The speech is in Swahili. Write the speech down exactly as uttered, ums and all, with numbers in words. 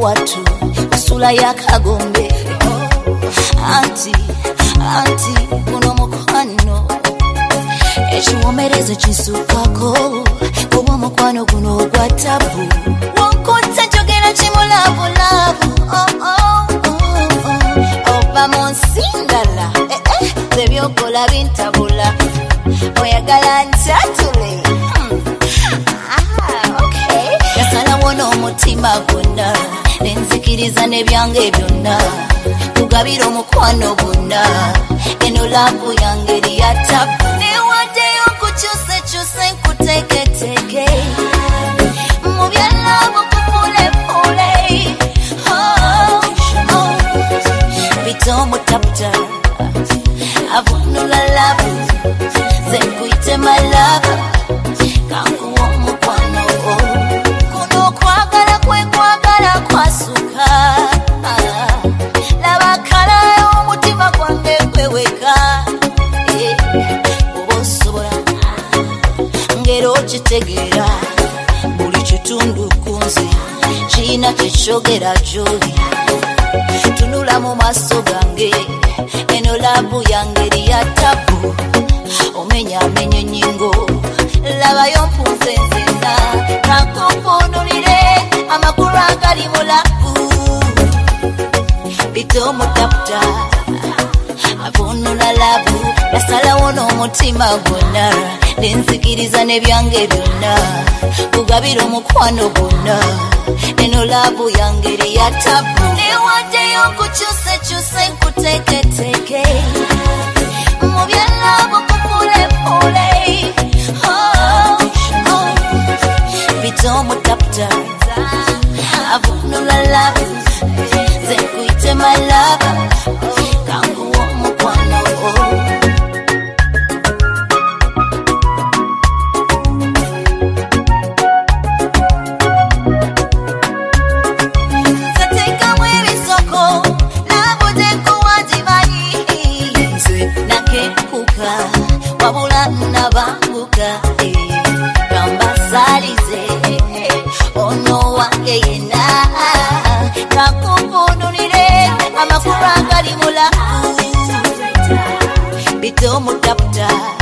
watu usula ya kagombe anti anti kuno mukwano ekiwomereze kisukako oba mukwano guno gwa tabu wonkutte njogera kimulavu lavu oh, oh, oh, oh. Oba monsingala eh, eh, zebyokola bintabula oyagala ntatule hmm. Ah, okay. Yasala wono omutima gwonna nenzikiriza nebyange byonna kugabira omukwano gwonna eno lavu yange eri ya tabu newaddeyo kukyuse kyuse nkuteeketeke mu byalavu kufulepule oh, oh. Bitomu taputa avunula lavu zenkuyite malava kankuwa omukwano kuno okwagala kwekwagala kwasuka laba kala omutima gwange kweweka oba osobola ngero okitegeera buli kitundu kunzi kiina kyekyogerera gy'oli tunula mu maaso gange eno labu yange eri ya tabu omenyamenya ennyingo labayo mpunze nzena kakufunulire amakulu agali mu labu bitomu taputa avunula labu nasalawo n'omutima gwonna nenzikiriza nebyange byonna kugabira omukwano gwonna eno labu yange eri ya tabu newaddeyo kukyuse kyuse nkuteeketeke mu byalabu kufulepule oh, oh. Bitomu taputa avunula labu zenkuyite malava kankuwa omukwano zatekamu ebisoko labu tekuwazimanyi nze nakekuka wabula nabanguka kambasalize ono wange yena kakufunulire amakulu agali mu labu bitomu taputa